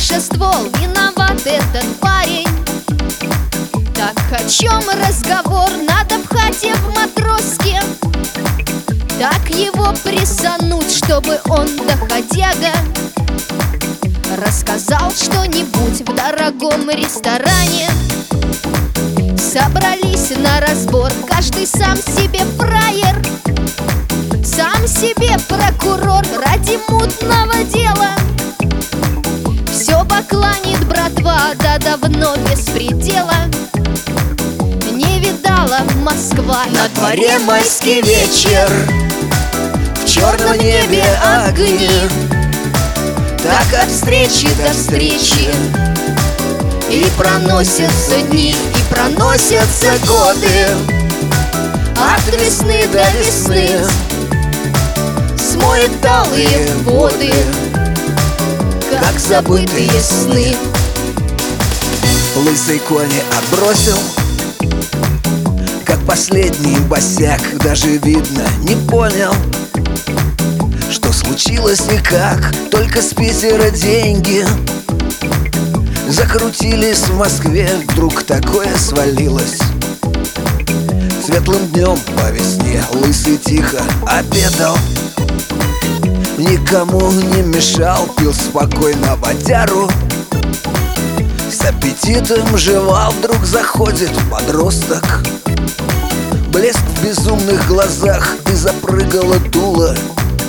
Слыша ствол, виноват этот парень. Так о чем разговор? Надо пхать в матроске. Так его прессануть, чтобы он, доходяга, рассказал что-нибудь в дорогом ресторане. Собрались на разбор, каждый сам себе фраер, сам себе прокурор ради мутного дела. Все бакланит братва, да давно без предела. Не видала Москва. На дворе майский вечер, в черном небе огни. Так от встречи до встречи и проносятся дни, и проносятся годы. От весны до весны смоет талые воды, как забытые сны. Лысый кони отбросил, как последний босяк. Даже видно не понял, что случилось и как. Только с Питера деньги закрутились в Москве. Вдруг такое свалилось. Светлым днем по весне Лысый тихо обедал, никому не мешал, пил спокойно водяру, с аппетитом жевал. Вдруг заходит подросток, блеск в безумных глазах, и запрыгало дуло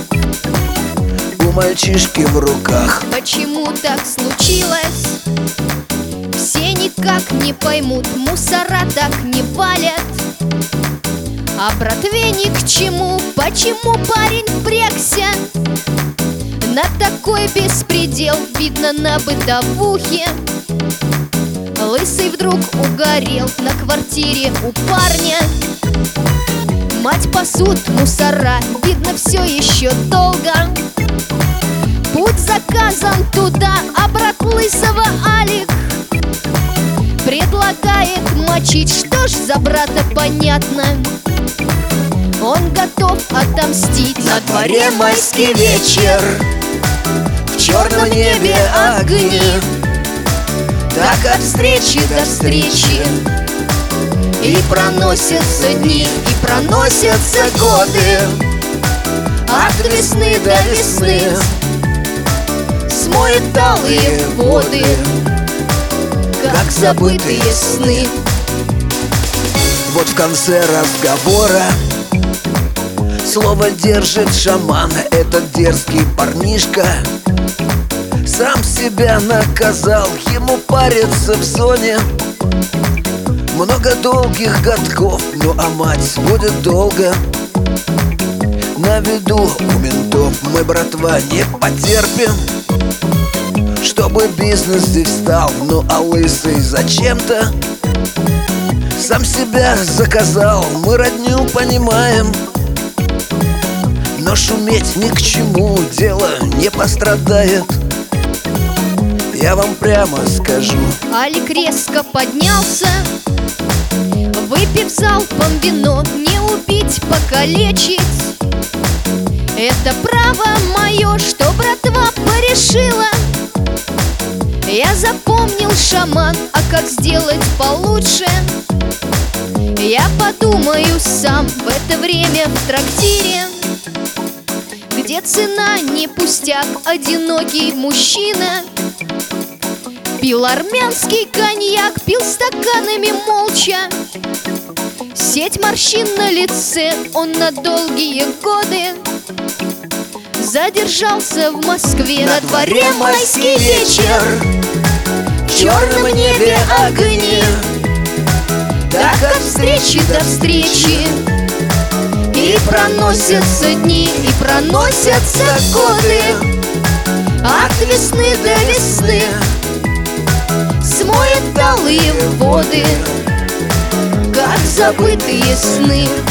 у мальчишки в руках. Почему так случилось? Все никак не поймут, мусора так не валят. А братве ни к чему, почему парень впрягся на такой беспредел, видно на бытовухе. Лысый вдруг угорел на квартире у парня. Мать пасут мусора, видно все еще долго. Путь заказан туда, а брат Лысого Алик предлагает мочить. Что ж за брата понятно, он готов отомстить. На дворе майский вечер, в черном небе огни. Так от встречи до встречи и проносятся дни, и проносятся годы. От весны до весны смоет талые воды, как забытые сны. Вот в конце разговора слово держит шаман. Этот дерзкий парнишка сам себя наказал. Ему париться в зоне много долгих годков. Ну а мать будет долго на виду у ментов. Мы, братва, не потерпим, чтобы бизнес здесь встал. Ну а Лысый зачем-то сам себя заказал. Мы родню понимаем, но шуметь ни к чему, дело не пострадает. Я вам прямо скажу. Алик резко поднялся, выпив залпом вино. Не убить, покалечить — это право мое, что братва порешила. Я запомнил, шаман, а как сделать получше я подумаю сам. В это время в трактире, где цена не пустяк, одинокий мужчина пил армянский коньяк, пил стаканами молча. Сеть морщин на лице, он на долгие годы задержался в Москве. На дворе майский вечер, в черном небе огни. Так от встречи до встречи и проносятся дни, и проносятся годы. От весны до весны смоет талые воды, как забытые сны.